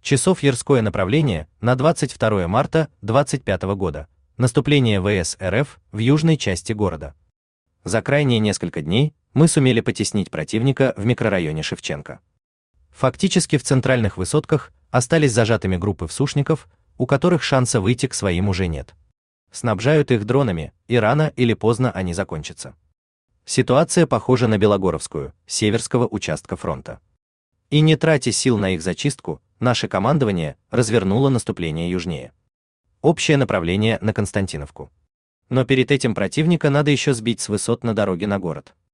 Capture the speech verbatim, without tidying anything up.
Часов Ярское направление на двадцать второе марта двадцать пятого года. Наступление ВС РФ в южной части города. За крайние несколько дней мы сумели потеснить противника в микрорайоне Шевченко. Фактически в центральных высотках остались зажатыми группы всушников, у которых шанса выйти к своим уже нет. Снабжают их дронами, и рано или поздно они закончатся. Ситуация похожа на Белогоровскую, северского участка фронта. И не тратя сил на их зачистку, наше командование развернуло наступление южнее. Общее направление на Константиновку. Но перед этим противника надо еще сбить с высот на дороге на город.